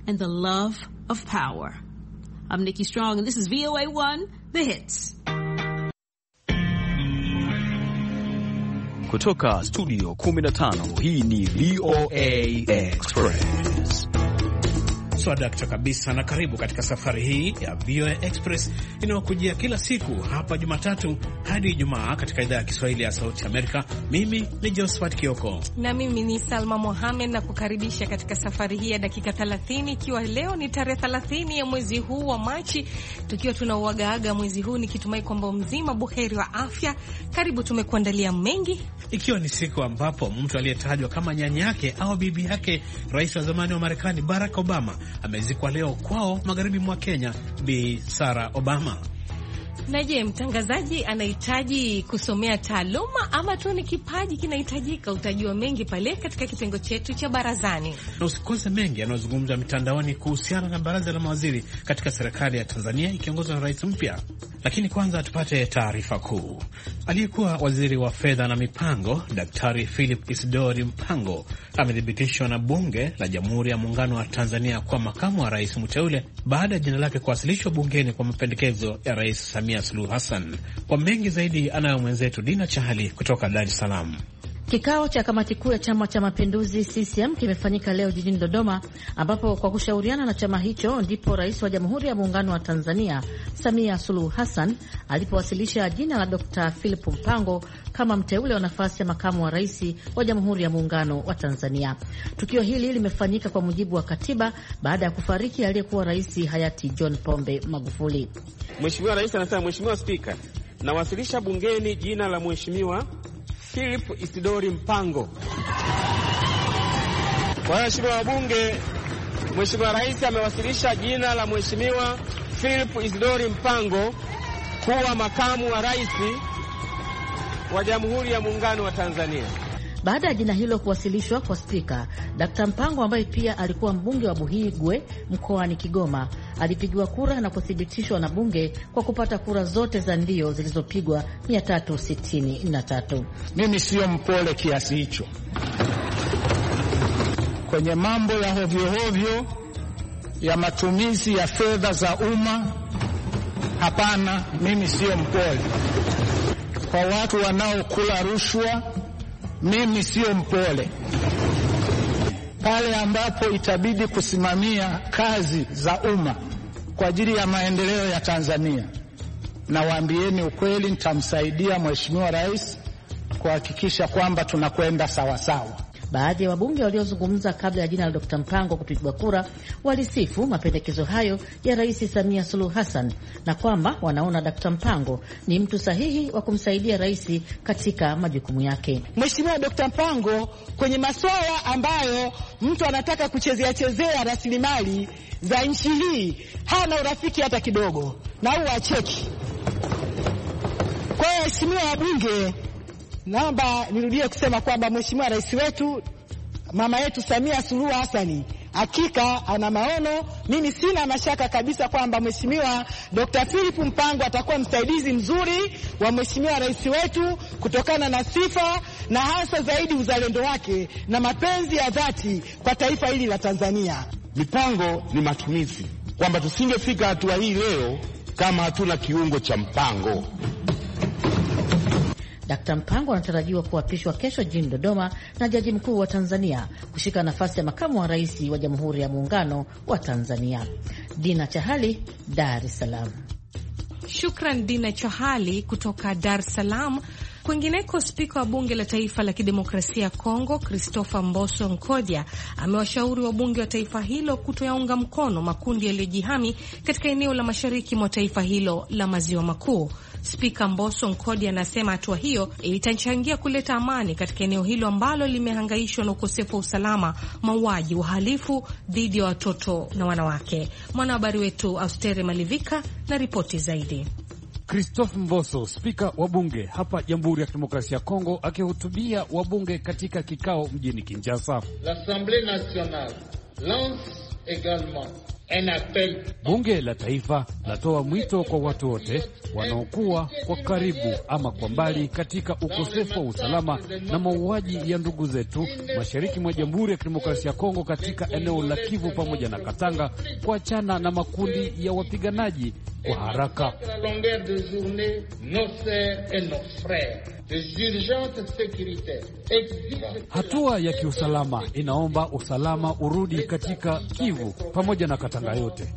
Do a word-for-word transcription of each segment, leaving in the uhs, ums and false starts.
and the love of power. I'm Nikki Strong, and this is V O A one, The Hits. Kutoka studio kumi na tano, hii ni V O A Express. Swadakta kabisa, na karibu katika safari hii ya V O A Express inayokujia kila siku hapa Jumatatu hadi Ijumaa katika idhaa ya Kiswahili ya Sauti Amerika. Mimi ni Josephat Kioko na mimi ni Salma Mohamed, na kukaribisha katika safari hii ya dakika thelathini, ikiwa leo ni tarehe thelathini ya mwezi huu wa Machi, tukiwa tunauagaaga mwezi huu nikitumai kwamba mzima buheri wa afya. Karibu, tumekuandalia mengi, ikiwa ni siku ambapo mtu aliyetajwa kama nyanya yake au bibi yake rais wa zamani wa Marekani Barack Obama amezikwa leo kwao magharibi mwa Kenya, Bi Sarah Obama. Na je, mtangazaji anahitaji kusomea taaluma ama tu ni kipaji kinahitajika? Utajua mengi pale katika kitengo chetu cha barazani. Na usikose mengi yanayozungumzwa mitandaoni kuhusiana na baraza la mawaziri katika serikali ya Tanzania ikiongozwa na rais mpya. Lakini kwanza tupate taarifa kuu. Aliyekuwa waziri wa fedha na mipango Daktari Philip Isidori Mpango amethibitishwa na bunge la Jamhuri ya Muungano wa Tanzania kwa makamu wa rais mteule baada ya jina lake kuwasilishwa bungeni kwa mapendekezo ya Rais Samia Suluhu Hassan. Kwa mengi zaidi anayo mwenzetu Dina Chahali kutoka Dar es Salaam. Kikao cha kamati kuu ya Chama cha Mapinduzi C C M kimefanyika leo jijini Dodoma, ambapo kwa kushauriana na chama hicho ndipo Rais wa Jamhuri ya Muungano wa Tanzania Samia Suluhu Hassan alipowasilisha jina la Dokta Philip Mpango kama mteule wa nafasi ya makamu wa rais wa Jamhuri ya Muungano wa Tanzania. Tukio hili limefanyika kwa mujibu wa katiba baada ya kufariki aliyekuwa rais hayati John Pombe Magufuli. Mheshimiwa Rais anasema, Mheshimiwa Spika, nawasilisha bungeni jina la Mheshimiwa Philip Isidori Mpango. Kwa Mheshimiwa wabunge, Mheshimiwa Rais amewasilisha jina la Mheshimiwa Philip Isidori Mpango kuwa makamu wa rais wa Jamhuri ya Muungano wa Tanzania. Baada ya jina hilo kuwasilishwa kwa Spika, Dakta Mpango ambaye pia alikuwa mbunge wa Buhigwe mkoani Kigoma alipigiwa kura na kuthibitishwa na bunge kwa kupata kura zote za ndio zilizopigwa mia tatu sitini na tatu. Mimi sio mpole kiasi hicho kwenye mambo ya hovyo hovyo ya matumizi ya fedha za umma. Hapana, mimi sio mpole kwa watu wanaokula rushwa. Mimi sio mpole pale ambapo itabidi kusimamia kazi za umma kwa ajili ya maendeleo ya Tanzania. Na waambieni ukweli, nitamsaidia Mheshimiwa Rais kuhakikisha kwamba tunakwenda sawa sawa. Baadhi ya wabunge waliozungumza kabla ya jina la Dokta Mpango kupigwa kura walisifu mapendekezo hayo ya Rais Samia Suluhu Hassan na kwamba wanaona Dokta Mpango ni mtu sahihi wa kumsaidia rais katika majukumu yake. Mheshimiwa Dokta Mpango kwenye masuala ambayo mtu anataka kuchezea chezea rasilimali za nchi hii hana urafiki hata kidogo, na huwa acheki. Kwa hiyo Mheshimiwa wabunge, naomba nirudie kusema kwamba Mheshimiwa Rais wetu mama yetu Samia Suluhu Hassan hakika ana maono. Mimi sina mashaka kabisa kwamba Mheshimiwa Dokta Philip Mpango atakuwa msaidizi mzuri wa Mheshimiwa Rais wetu kutokana na sifa na hasa zaidi uzalendo wake na mapenzi ya dhati kwa taifa hili la Tanzania. Mipango ni matumizi, kwamba tusingefika hatua hii leo kama hatuna kiungo cha mpango. Dakta Mpango anatarajiwa kuapishwa kesho jijini Dodoma na Jaji Mkuu wa Tanzania kushika nafasi ya makamu wa rais wa Jamhuri ya Muungano wa Tanzania. Dina Chahali, Dar es Salaam. Shukran Dina Chahali kutoka Dar es Salaam. Kwingineko, spika wa bunge la taifa la kidemokrasia ya Kongo Christopher Mboso Nkodia amewashauri wabunge wa taifa hilo kutoyaunga mkono makundi yaliyojihami katika eneo la mashariki mwa taifa hilo la maziwa makuu. Spika Mboso Nkodia anasema hatua hiyo itachangia kuleta amani katika eneo hilo ambalo limehangaishwa na ukosefu wa usalama, mauaji, uhalifu dhidi ya watoto na wanawake. Mwanahabari wetu Austere Malivika na ripoti zaidi. Christophe Mboso, spika wa bunge hapa Jamhuri ya Kidemokrasia ya Kongo, akihutubia wabunge katika kikao mjini Kinshasa. L'Assemblée nationale lance également Bunge la Taifa latoa mwito kwa watu wote wanaokuwa kwa karibu ama kwa mbali katika ukosefu wa usalama na mauaji ya ndugu zetu mashariki mwa Jamhuri ya Kidemokrasia ya Kongo katika eneo la Kivu pamoja na Katanga kuachana na makundi ya wapiganaji kwa haraka. Hatua ya kiusalama inaomba usalama urudi katika Kivu pamoja na Katanga yote.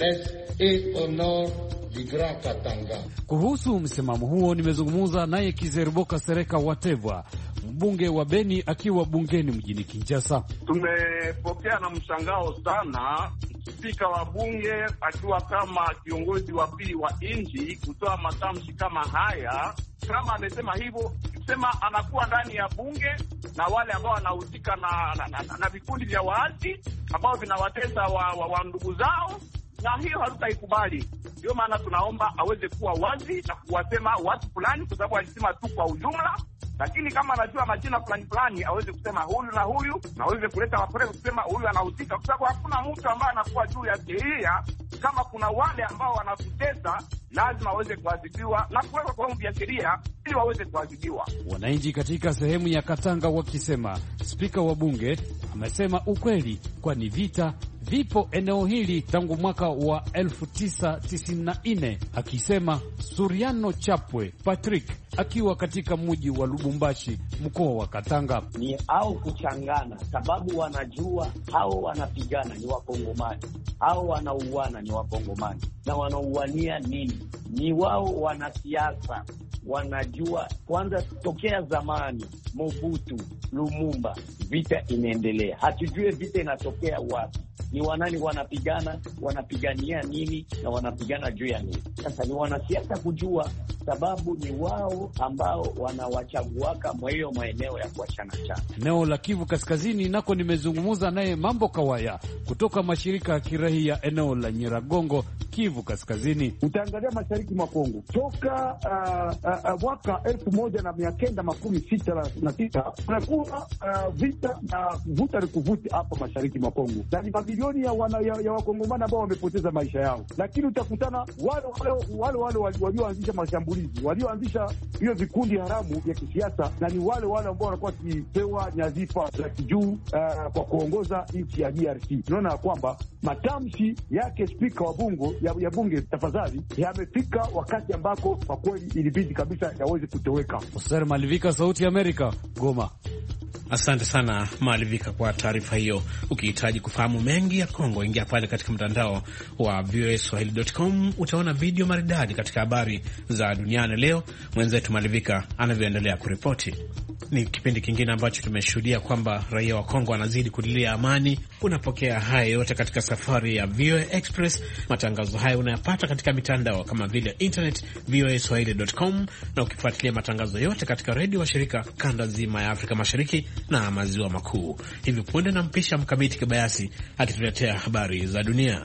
Kuhusu msimamo huo nimezungumza naye Kizeriboka Sereka Watevwa, mbunge wa Beni, akiwa bungeni mjini Kinshasa. Tumepokea na mshangao sana spika wa bunge akiwa kama kiongozi wa pili wa nchi kutoa matamshi kama haya. Kama amesema hivyo, kusema anakuwa ndani ya bunge na wale ambao wanahusika na, na, na, na vikundi vya waasi ambao vinawatesa wa, wa, wa ndugu zao, na hiyo hatutaikubali. Ndio maana tunaomba aweze kuwa wazi na kuwasema watu fulani, kwa sababu alisema tu kwa ujumla, lakini kama anajua majina fulani fulani aweze kusema huyu na huyu, na aweze kuleta mapreve kusema huyu anahusika, kwa sababu hakuna mtu ambaye anakuwa juu ya sheria. Kama kuna wale ambao wanatutesa, lazima waweze kuadhibiwa na kuwekwa kwa vyombo vya sheria ili waweze kuadhibiwa. Wananchi katika sehemu ya Katanga wakisema spika wa bunge amesema ukweli, kwani vita vipo eneo hili tangu mwaka wa elfu tisa tisini na nne, akisema Suriano Chapwe Patrick akiwa katika mji wa Lubumbashi, mkoa wa Katanga. Ni au kuchangana, sababu wanajua hao wanapigana ni Wakongomani, hao wanauana ni Wakongomani, na wanauania nini? Ni wao wanasiasa wanajua. Kwanza tokea zamani Mobutu, Lumumba, vita inaendelea, hatujue vita inatokea wapi, ni wanani wanapigana, wanapigania nini na wanapigana juu ya nini. Sasa ni wanasiasa kujua, sababu ni wao ambao wanawachaguaka mwa hiyo maeneo ya kuachana chana. Eneo la Kivu Kaskazini nako nimezungumza naye Mambo Kawaya kutoka mashirika ya kiraia eneo la Nyiragongo, Kivu Kaskazini. Utaangalia mashariki mwa Kongo toka uh, uh, mwaka elfu moja na mia kenda makumi sita na sita kunakuwa uh, vita na vuta ni kuvuti hapa mashariki mwa Kongo, na ni mabilioni ya, wana, ya, ya wakongomani ambao wamepoteza maisha yao, lakini utakutana wale wale wale wale walioanzisha mashambulizi, walioanzisha hiyo vikundi haramu vya kisiasa, na ni wale wale ambao wanakuwa wakipewa nyadhifa za kijuu uh, kwa kuongoza nchi ya D R C. Tunaona kwamba matamshi yake spika wa bunge ya, ya bunge tafadhali yamefika wakati ambako kwa kweli ilibidi kabisa yaweze kutoweka. Oser Malivika, Sauti ya Amerika, Goma. Asante sana Malivika kwa taarifa hiyo. Ukihitaji kufahamu mengi ya Kongo, ingia pale katika mtandao wa v o a swahili dot com, utaona video maridadi katika habari za duniani leo. Mwenzetu Malivika anavyoendelea kuripoti. Ni kipindi kingine ambacho tumeshuhudia kwamba raia wa Kongo wanazidi kulilia amani. Unapokea haya yote katika safari ya V O A Express. Matangazo haya unayapata katika mitandao kama vile internet v o a swahili dot com, na ukifuatilia matangazo yote katika redio wa shirika kanda zima ya Afrika Mashariki na maziwa makuu. Hivi punde na mpisha Mkamiti Kibayasi akituletea habari za dunia.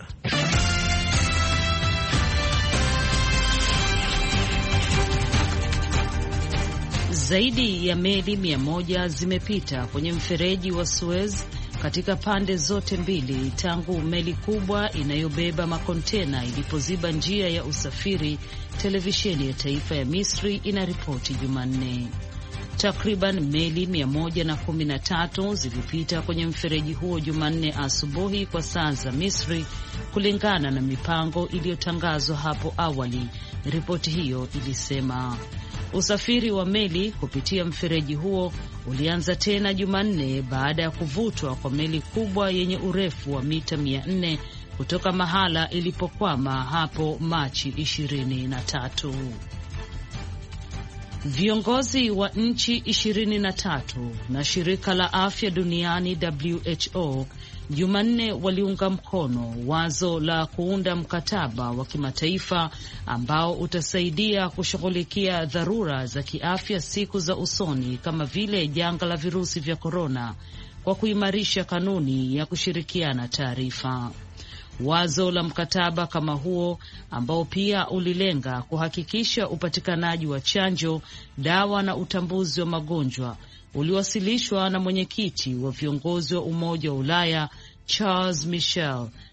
Zaidi ya meli mia moja zimepita kwenye mfereji wa Suez katika pande zote mbili tangu meli kubwa inayobeba makontena ilipoziba njia ya usafiri, televisheni ya taifa ya Misri inaripoti Jumanne. Takriban meli mia moja na kumi na tatu zilipita kwenye mfereji huo Jumanne asubuhi kwa saa za Misri, kulingana na mipango iliyotangazwa hapo awali, ripoti hiyo ilisema. Usafiri wa meli kupitia mfereji huo ulianza tena Jumanne baada ya kuvutwa kwa meli kubwa yenye urefu wa mita mia nne kutoka mahala ilipokwama hapo Machi ishirini na tatu. Viongozi wa nchi ishirini na tatu na shirika la afya duniani W H O Jumanne waliunga mkono wazo la kuunda mkataba wa kimataifa ambao utasaidia kushughulikia dharura za kiafya siku za usoni kama vile janga la virusi vya korona, kwa kuimarisha kanuni ya kushirikiana taarifa. Wazo la mkataba kama huo, ambao pia ulilenga kuhakikisha upatikanaji wa chanjo, dawa na utambuzi wa magonjwa, uliwasilishwa na mwenyekiti wa viongozi wa Umoja wa Ulaya Charles Michel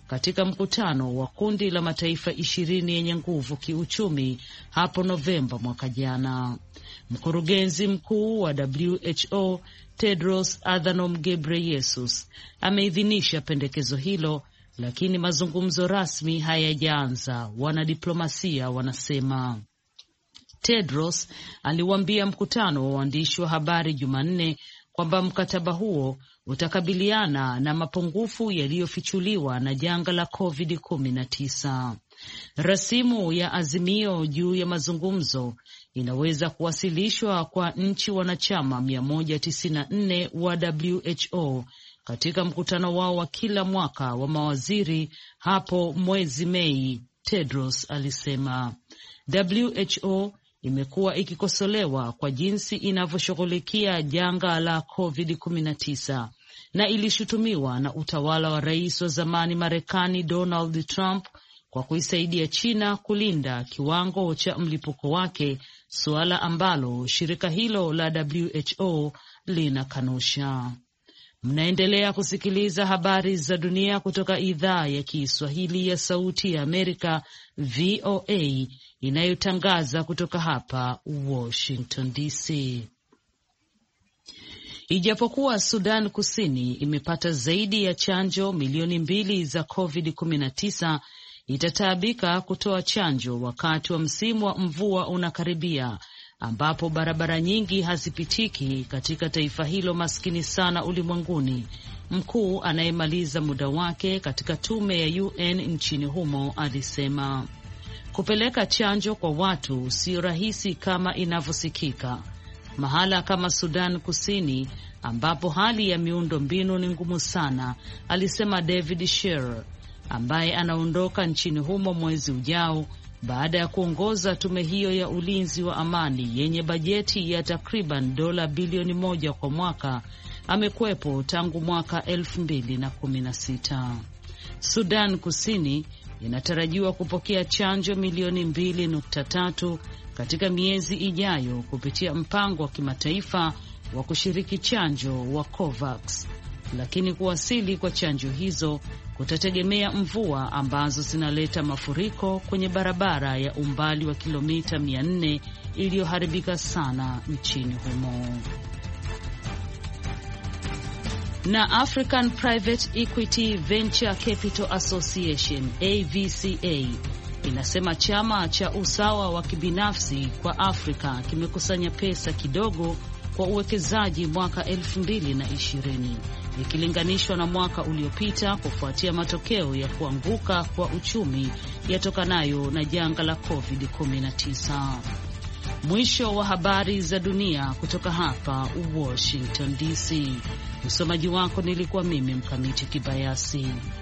katika mkutano wa kundi la mataifa ishirini yenye nguvu kiuchumi hapo Novemba mwaka jana. Mkurugenzi mkuu wa W H O Tedros Adhanom Ghebreyesus ameidhinisha pendekezo hilo, lakini mazungumzo rasmi hayajaanza, wanadiplomasia wanasema. Tedros aliwaambia mkutano wa waandishi wa habari Jumanne kwamba mkataba huo utakabiliana na mapungufu yaliyofichuliwa na janga la covid kumi na tisa. Rasimu ya azimio juu ya mazungumzo inaweza kuwasilishwa kwa nchi wanachama mia moja tisini na nne wa W H O katika mkutano wao wa kila mwaka wa mawaziri hapo mwezi Mei, Tedros alisema. W H O imekuwa ikikosolewa kwa jinsi inavyoshughulikia janga la covid kumi na tisa na ilishutumiwa na utawala wa rais wa zamani Marekani Donald Trump kwa kuisaidia China kulinda kiwango cha mlipuko wake, suala ambalo shirika hilo la W H O linakanusha. Mnaendelea kusikiliza habari za dunia kutoka idhaa ya Kiswahili ya Sauti ya Amerika, V O A, inayotangaza kutoka hapa Washington D C. Ijapokuwa Sudan Kusini imepata zaidi ya chanjo milioni mbili za covid kumi na tisa, itataabika kutoa chanjo wakati wa msimu wa mvua unakaribia, ambapo barabara nyingi hazipitiki katika taifa hilo maskini sana ulimwenguni. Mkuu anayemaliza muda wake katika tume ya U N nchini humo alisema kupeleka chanjo kwa watu sio rahisi kama inavyosikika. Mahala kama Sudan Kusini ambapo hali ya miundo mbinu ni ngumu sana, alisema David Shearer ambaye anaondoka nchini humo mwezi ujao baada ya kuongoza tume hiyo ya ulinzi wa amani yenye bajeti ya takriban dola bilioni moja kwa mwaka. Amekwepo tangu mwaka elfu mbili na kumi na sita. Sudan Kusini inatarajiwa kupokea chanjo milioni mbili nukta tatu katika miezi ijayo kupitia mpango wa kimataifa wa kushiriki chanjo wa COVAX, lakini kuwasili kwa chanjo hizo kutategemea mvua ambazo zinaleta mafuriko kwenye barabara ya umbali wa kilomita mia nne iliyoharibika sana nchini humo. Na African Private Equity Venture Capital Association A V C A inasema chama cha usawa wa kibinafsi kwa Afrika kimekusanya pesa kidogo kwa uwekezaji mwaka elfu mbili na ishirini ikilinganishwa na mwaka uliopita kufuatia matokeo ya kuanguka kwa uchumi yatokanayo na janga la covid kumi na tisa. Mwisho wa habari za dunia kutoka hapa Washington D C. Msomaji wako nilikuwa mimi Mkamiti Kibayasi.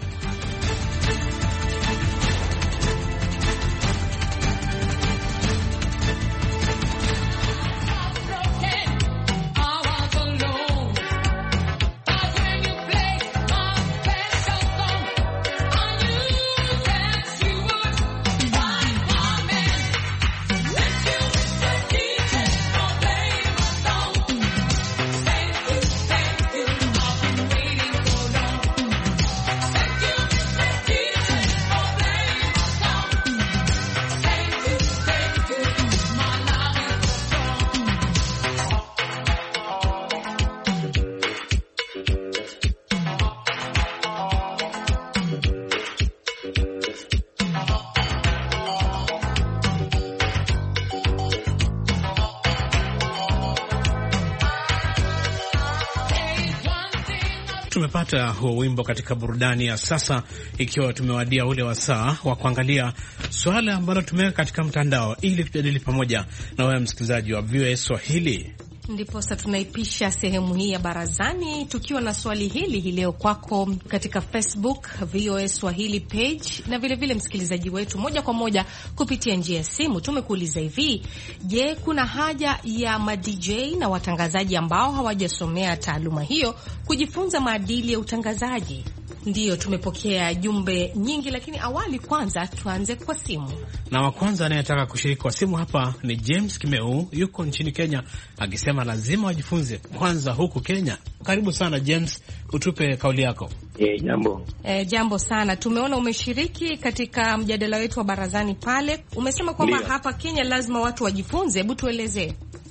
Tumepata huo wimbo katika burudani ya sasa, ikiwa tumewadia ule wasaa wa kuangalia swala ambalo tumeweka katika mtandao ili tujadili pamoja na wewe msikilizaji wa V O A Swahili. Ndipo sasa tunaipisha sehemu hii ya barazani tukiwa na swali hili hii leo kwako katika Facebook V O A Swahili page, na vile vile msikilizaji wetu moja kwa moja kupitia njia ya simu. Tumekuuliza hivi: je, kuna haja ya ma D J na watangazaji ambao hawajasomea taaluma hiyo kujifunza maadili ya utangazaji? Ndiyo, tumepokea jumbe nyingi, lakini awali kwanza tuanze kwa simu. Na wa kwanza anayetaka kushiriki kwa simu hapa ni James Kimeu, yuko nchini Kenya, akisema lazima wajifunze kwanza huku Kenya. Karibu sana James, utupe kauli yako. E, jambo. E, jambo sana. Tumeona umeshiriki katika mjadala wetu wa barazani pale. Umesema kwamba hapa Kenya lazima watu wajifunze. Hebu tuelezee.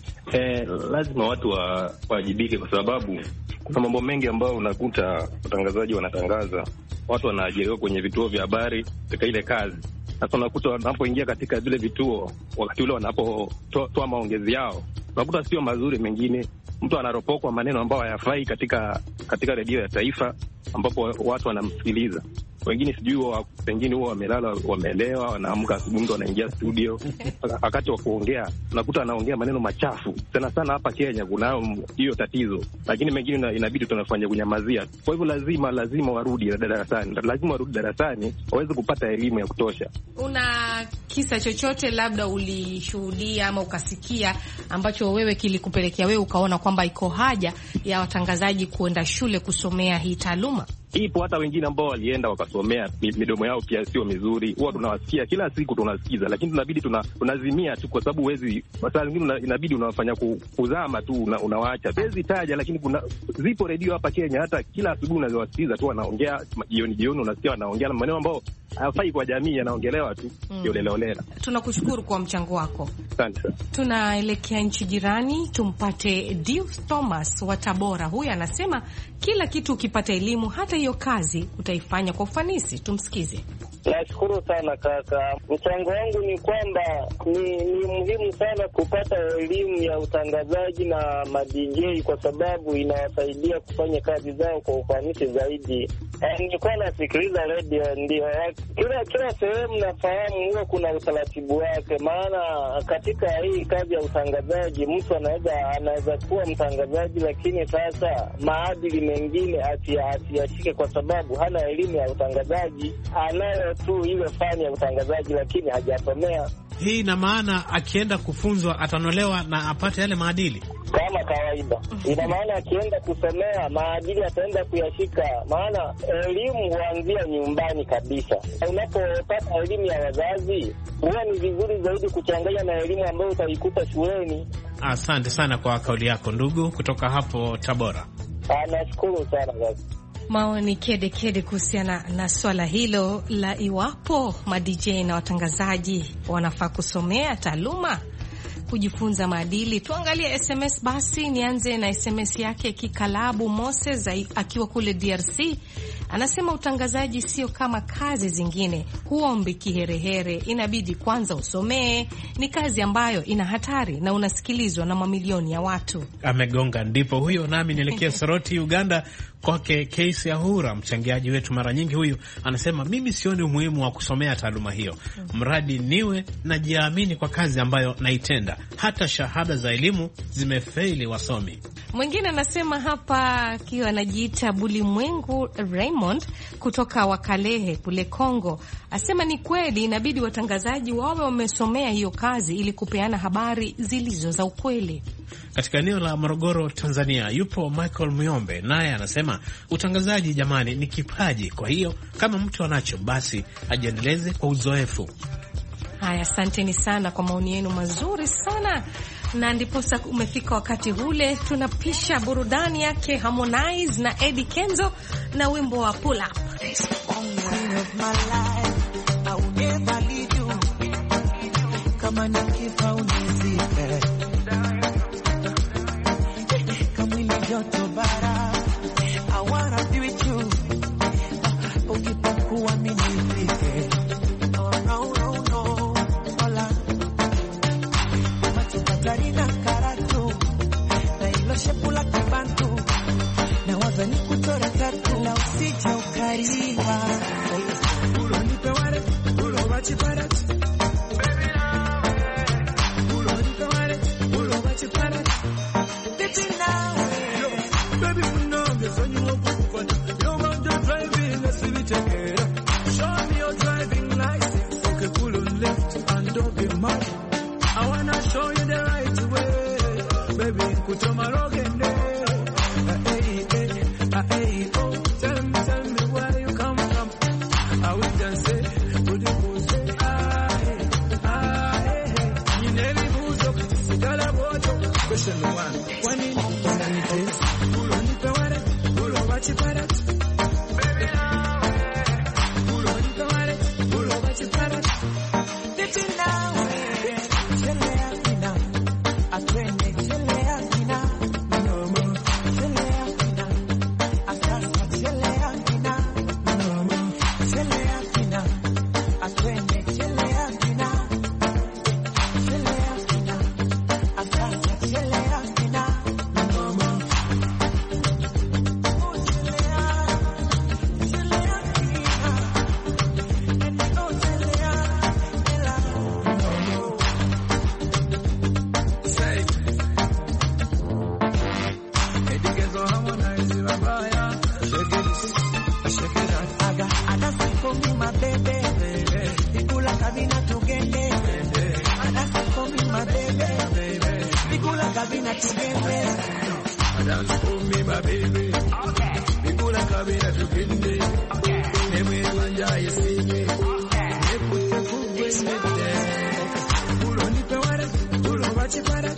E, lazima watu wawajibike kwa sababu kuna mambo mengi ambayo unakuta watangazaji wanatangaza, watu wanaajiriwa kwenye vituo vya habari katika ile kazi. Sasa unakuta wanapoingia katika vile vituo, wakati ule wanapotoa maongezi yao, unakuta sio mazuri. Mengine mtu anaropokwa maneno ambayo hayafai katika katika redio ya taifa ambapo watu wanamsikiliza. Wengine sijui wa, pengine huwa wamelala wameelewa, wanaamka asubuhi mtu anaingia studio wakati wa kuongea unakuta anaongea maneno machafu. Sana sana hapa Kenya kuna hiyo tatizo, lakini mengine inabidi tunafanya kunyamazia. Kwa hivyo lazima lazima warudi darasani, lazima warudi darasani waweze kupata elimu ya kutosha. Una kisa chochote labda ulishuhudia ama ukasikia ambacho wewe kilikupelekea wewe ukaona kwamba iko haja ya watangazaji kuenda shule kusomea hii taaluma? Ipo hata wengine ambao walienda wakasomea, midomo yao pia sio mizuri. Huwa tunawasikia kila siku tunasikiza, lakini tunabidi tuna, tunazimia tu kwa sababu huwezi, saa zingine inabidi unawafanya kuzama tu, una, unawaacha. Huwezi taja, lakini kuna zipo redio hapa Kenya hata kila asubuhi unazowasikiza tu wanaongea, jioni jioni unasikia wanaongea maneno ambao hayafai kwa jamii, yanaongelewa tu mm. Yoleleolela. Tunakushukuru kwa mchango wako. Asante sana. Tunaelekea nchi jirani tumpate Dius Thomas wa Tabora. Huyu anasema kila kitu ukipata elimu, hata hiyo kazi utaifanya kwa ufanisi. Tumsikize. Nashukuru sana kaka. Mchango wangu ni kwamba ni, ni muhimu sana kupata elimu ya utangazaji na ma-D J kwa sababu inawasaidia kufanya kazi zao kwa ufanisi zaidi. Nilikuwa nasikiliza radio, ndio kila kila sehemu nafahamu huwa kuna utaratibu wake, maana katika hii kazi ya utangazaji mtu anaweza anaweza kuwa mtangazaji lakini sasa maadili mengine asiyashike kwa sababu hana elimu ya utangazaji, anayo tu ile fani ya utangazaji lakini hajasomea. Hii ina maana akienda kufunzwa atanolewa na apate yale maadili kama kawaida. Ina maana akienda kusomea maadili ataenda kuyashika, maana elimu huanzia nyumbani kabisa. Unapopata elimu ya wazazi huwa ni vizuri zaidi kuchanganya na elimu ambayo utaikuta shuleni. Asante sana kwa kauli yako ndugu kutoka hapo Tabora. Nashukuru sana guys. Maoni kede kede kuhusiana na swala hilo la iwapo ma-D J na watangazaji wanafaa kusomea taaluma, kujifunza maadili. Tuangalie S M S basi. Nianze na S M S yake Kikalabu Moses akiwa kule D R C. Anasema utangazaji sio kama kazi zingine, huombi kiherehere, inabidi kwanza usomee. Ni kazi ambayo ina hatari na unasikilizwa na mamilioni ya watu. Amegonga ndipo huyo. Nami nielekea Soroti Uganda kwake Case Ahura, mchangiaji wetu mara nyingi. Huyu anasema mimi sioni umuhimu wa kusomea taaluma hiyo, mradi niwe najiamini kwa kazi ambayo naitenda. Hata shahada za elimu zimefeli wasomi. Mwingine anasema hapa akiwa anajiita Bulimwengu Raymond kutoka Wakalehe kule Kongo, asema ni kweli inabidi watangazaji wawe wamesomea hiyo kazi ili kupeana habari zilizo za ukweli. Katika eneo la Morogoro, Tanzania, yupo Michael Myombe, naye anasema utangazaji jamani ni kipaji, kwa hiyo kama mtu anacho basi ajiendeleze kwa uzoefu. Haya, asanteni sana kwa maoni yenu mazuri sana. Na ndiposa umefika wakati ule tunapisha burudani yake Harmonize na Eddie Kenzo na wimbo wa Pull Up. Kama nikifa unizike, kama ile joto bara, I wanna be with you, ukipokuwa mimi nifike. Oh no no no, hola Karina karatu na ilo shepula kibantu na waza ni kuchora tatu la usije ukaria ulo nipe wale ulo wachi parat baby now ulo nipe wale ulo wachi parat baby now baby unoge sonyo wakufanya yo mando driving na sivichekera show me your driving license okay pull on left and don't be mad. I wanna show you the right way, baby. Kutoma rogende, hey hey hey oh. Tell me, tell me where you come from. I will just say, would you say, ah hey, ah hey. You never move up, sigala boto. Question one, one in, one in this. Ulo nipe wale, ulo wachi parat. Baby baby. People like Kabina tugende. Dance for me, my baby. People like Kabina tugende. Dance for me, my baby. People like Kabina tugende. Neme wanja yesinye. Nepo tefu gwende. Ulo nipe wale, ulo wachi para.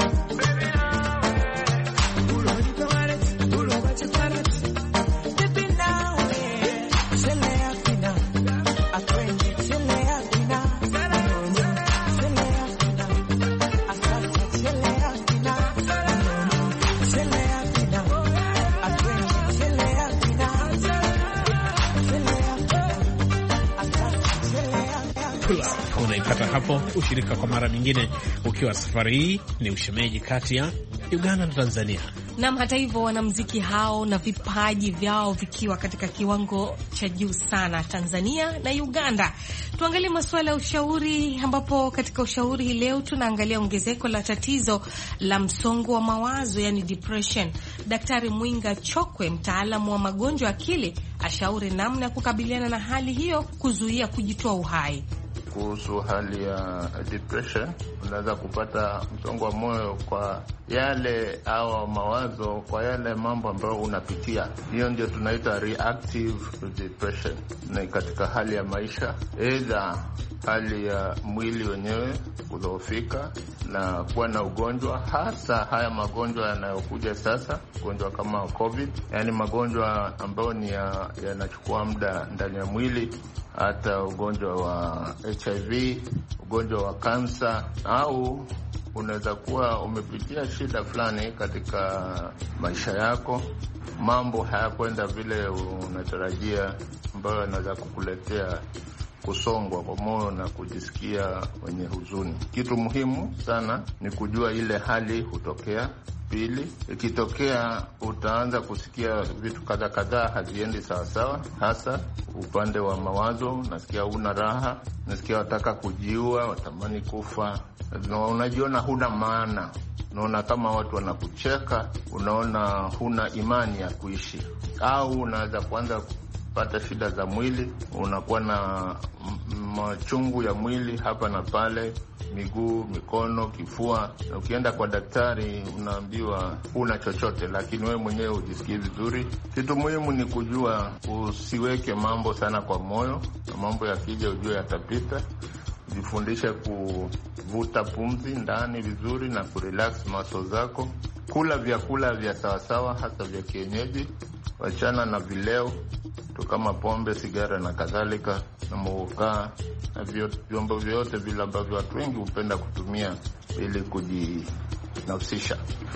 Unaipata hapo. Ushirika kwa mara nyingine ukiwa safari hii ni ushemeji kati ya Uganda na Tanzania. Nam, hata hivyo wanamuziki hao na vipaji vyao vikiwa katika kiwango cha juu sana, Tanzania na Uganda. Tuangalie masuala ya ushauri, ambapo katika ushauri hii leo tunaangalia ongezeko la tatizo la msongo wa mawazo, yani depression. Daktari Mwinga Chokwe, mtaalamu wa magonjwa akili, ashauri namna ya kukabiliana na hali hiyo, kuzuia kujitoa uhai. Kuhusu hali ya depression, unaweza kupata msongo wa moyo kwa yale au mawazo kwa yale mambo ambayo unapitia. Hiyo ndio tunaita reactive depression. Na katika hali ya maisha, either hali ya mwili wenyewe kudhoofika na kuwa na ugonjwa, hasa haya magonjwa yanayokuja sasa, ugonjwa kama COVID, yani magonjwa ambayo ni yanachukua muda ndani ya mwili, hata ugonjwa wa H I V, ugonjwa wa kansa, au unaweza kuwa umepitia shida fulani katika maisha yako, mambo hayakwenda vile unatarajia, ambayo yanaweza kukuletea kusongwa kwa moyo na kujisikia wenye huzuni. Kitu muhimu sana ni kujua ile hali hutokea. Pili, ikitokea utaanza kusikia vitu kadha kadhaa haziendi sawa sawa, hasa upande wa mawazo. Nasikia huna raha, nasikia wataka kujiua, watamani kufa, na unajiona huna maana, unaona kama watu wanakucheka, unaona huna imani ya kuishi. Au unaweza kuanza pata shida za mwili, unakuwa na machungu ya mwili hapa na pale, miguu, mikono, kifua, na ukienda kwa daktari unaambiwa huna chochote, lakini wewe mwenyewe hujisikii vizuri. Kitu muhimu ni kujua usiweke mambo sana kwa moyo, na mambo yakija ujue yatapita. Jifundishe kuvuta pumzi ndani vizuri na kurelax maso zako. Kula vyakula vya sawasawa, hasa vya kienyeji. Wachana na vileo tu kama pombe, sigara na kadhalika, na mokaa na vyombo vyote vile ambavyo watu wengi hupenda kutumia ili kujinafsisha.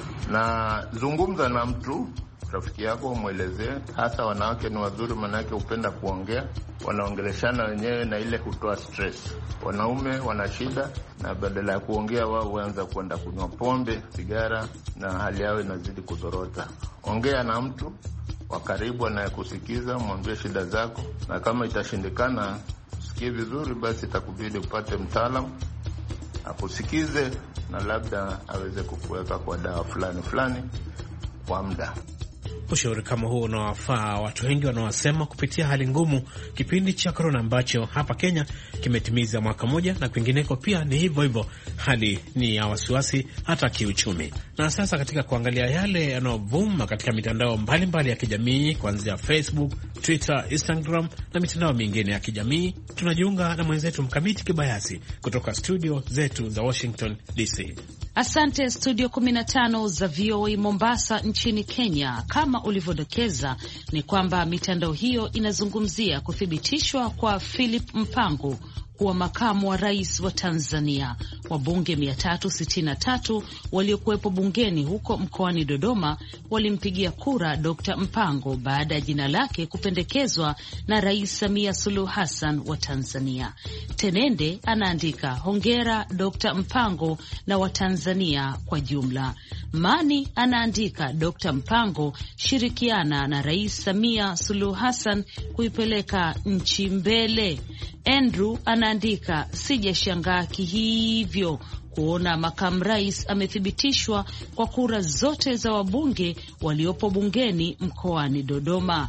Na zungumza na mtu, rafiki yako, umwelezee. Hasa wanawake ni wazuri, manake hupenda kuongea, wanaongeleshana wenyewe na ile hutoa stress. Wanaume wana shida, na badala ya kuongea wao huanza kwenda kunywa pombe, sigara, na hali yao inazidi kuzorota. Ongea na mtu wa karibu anayekusikiza, mwambie shida zako, na kama itashindikana usikie vizuri, basi itakubidi upate mtaalamu akusikize, na labda aweze kukuweka kwa dawa fulani fulani kwa muda. Ushauri kama huo unawafaa watu wengi wanaosema kupitia hali ngumu kipindi cha corona ambacho hapa Kenya kimetimiza mwaka moja, na kwingineko pia ni hivyo hivyo. Hali ni ya wasiwasi hata kiuchumi. Na sasa katika kuangalia yale yanayovuma katika mitandao mbalimbali mbali ya kijamii, kuanzia Facebook, Twitter, Instagram na mitandao mingine ya kijamii, tunajiunga na mwenzetu Mkamiti Kibayasi kutoka studio zetu za Washington D C. Asante studio kumi na tano za V O A Mombasa nchini Kenya. Kama ulivyodokeza ni kwamba mitandao hiyo inazungumzia kuthibitishwa kwa Philip Mpango kuwa makamu wa rais wa Tanzania. Wabunge mia tatu sitini na tatu waliokuwepo bungeni huko mkoani Dodoma walimpigia kura Dokta Mpango baada ya jina lake kupendekezwa na Rais Samia Suluhu Hassan wa Tanzania. Tenende anaandika, hongera Dokta Mpango na Watanzania kwa jumla. Mani anaandika, Dokta Mpango, shirikiana na Rais Samia Suluhu Hassan kuipeleka nchi mbele. Andrew anaandika, sijashangaa kihivyo kuona makamu rais amethibitishwa kwa kura zote za wabunge waliopo bungeni mkoani Dodoma.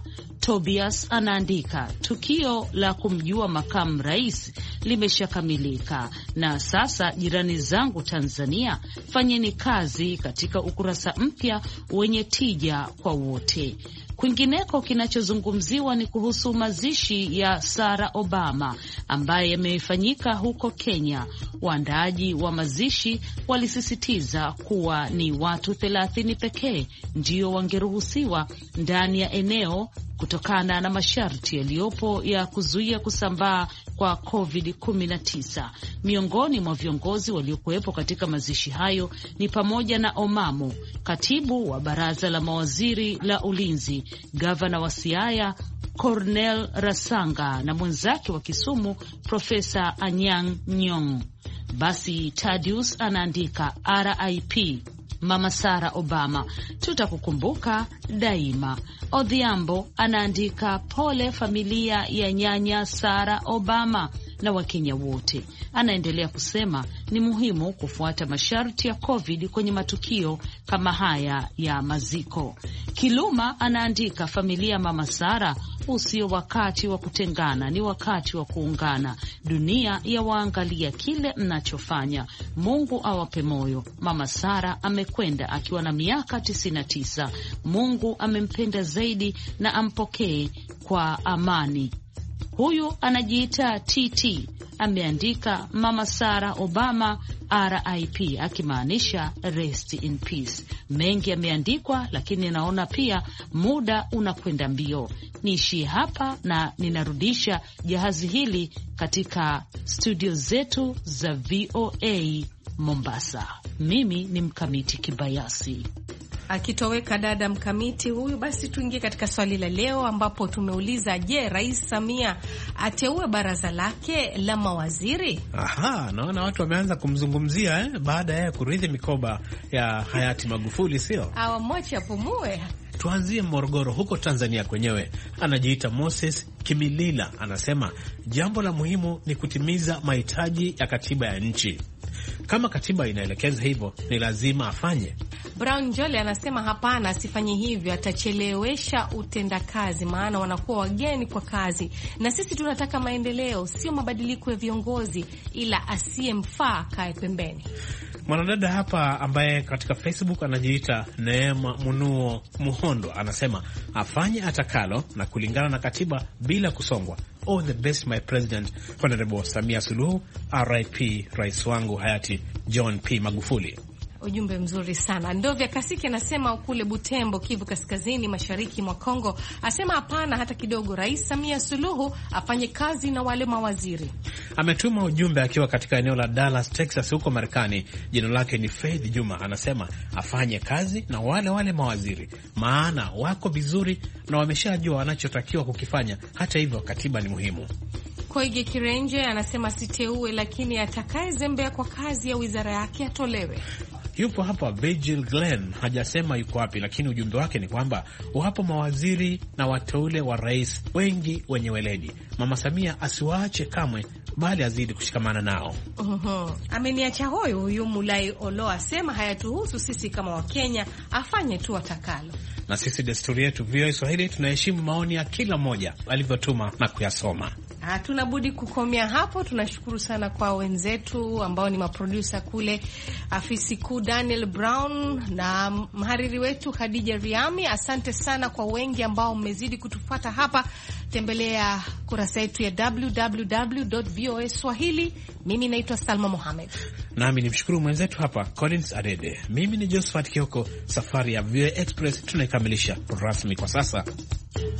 Tobias anaandika, tukio la kumjua makamu rais limeshakamilika na sasa, jirani zangu Tanzania, fanyeni kazi katika ukurasa mpya wenye tija kwa wote. Kwingineko, kinachozungumziwa ni kuhusu mazishi ya Sarah Obama ambaye yamefanyika huko Kenya. Waandaaji wa mazishi walisisitiza kuwa ni watu thelathini pekee ndio wangeruhusiwa ndani ya eneo kutokana na masharti yaliyopo ya kuzuia kusambaa kwa covid kumi na tisa. Miongoni mwa viongozi waliokuwepo katika mazishi hayo ni pamoja na Omamo, katibu wa baraza la mawaziri la ulinzi, gavana wa Siaya Cornel Rasanga na mwenzake wa Kisumu Profesa Anyang' Nyong'o. Basi Tadius anaandika R I P Mama Sarah Obama, tutakukumbuka daima. Odhiambo anaandika pole familia ya nyanya Sarah Obama na Wakenya wote. Anaendelea kusema ni muhimu kufuata masharti ya COVID kwenye matukio kama haya ya maziko. Kiluma anaandika, familia Mama Sarah, usio wakati wa kutengana, ni wakati wa kuungana. Dunia ya waangalia kile mnachofanya. Mungu awape moyo. Mama Sarah amekwenda akiwa na miaka tisini na tisa. Mungu amempenda zaidi na ampokee kwa amani. Huyu anajiita T T ameandika Mama Sarah Obama R I P akimaanisha rest in peace. Mengi yameandikwa, lakini naona pia muda unakwenda mbio. Niishie hapa na ninarudisha jahazi hili katika studio zetu za V O A Mombasa. Mimi ni Mkamiti Kibayasi. Akitoweka dada Mkamiti huyu, basi tuingie katika swali la leo ambapo tumeuliza, je, Rais Samia ateue baraza lake la mawaziri? Aha, naona watu wameanza kumzungumzia eh, baada ya kurithi mikoba ya hayati Magufuli, sio? Awamwache apumue. Tuanzie Morogoro huko Tanzania kwenyewe. Anajiita Moses Kimilila, anasema jambo la muhimu ni kutimiza mahitaji ya katiba ya nchi. Kama katiba inaelekeza hivyo, ni lazima afanye. Brown Jole anasema hapana, asifanye hivyo, atachelewesha utendakazi, maana wanakuwa wageni kwa kazi, na sisi tunataka maendeleo, sio mabadiliko ya viongozi, ila asiyemfaa kae pembeni. Mwanadada hapa ambaye katika Facebook anajiita Neema Munuo Muhondo anasema afanye atakalo na kulingana na katiba bila kusongwa. All the best my president Honorable Samia Suluhu, R I P rais wangu hayati John P Magufuli. Ujumbe mzuri sana. Ndovya Kasiki anasema kule Butembo, Kivu Kaskazini, mashariki mwa Kongo, asema hapana hata kidogo, Rais Samia Suluhu afanye kazi na wale mawaziri. Ametuma ujumbe akiwa katika eneo la Dallas, Texas huko Marekani. Jina lake ni Faith Juma, anasema afanye kazi na wale wale mawaziri, maana wako vizuri na wameshajua wanachotakiwa kukifanya. Hata hivyo katiba ni muhimu. Koige Kirenje anasema siteue, lakini atakaye zembea kwa kazi ya wizara yake atolewe. Yupo hapa Virgil Glenn, hajasema yuko wapi, lakini ujumbe wake ni kwamba wapo mawaziri na wateule wa rais wengi wenye weledi. Mama Samia asiwaache kamwe, bali azidi kushikamana nao. Uhum. Ameniacha hoyo huyu Mulai Olo, asema hayatuhusu sisi kama Wakenya, afanye tu atakalo. Na sisi desturi yetu V O A Swahili tunaheshimu maoni ya kila mmoja alivyotuma na kuyasoma. Hatuna budi kukomea hapo. Tunashukuru sana kwa wenzetu ambao ni maproducer kule, afisi kuu Daniel Brown na mhariri wetu Khadija Riami. Asante sana kwa wengi ambao mmezidi kutufuata hapa. Tembelea kurasa yetu ya w w w dot v o a swahili. Mimi naitwa Salma Mohamed. Nami nimshukuru mwenzetu hapa Collins Adede. Mimi ni Josephat Kioko. Safari ya V O A Express tunaikamilisha rasmi kwa sasa.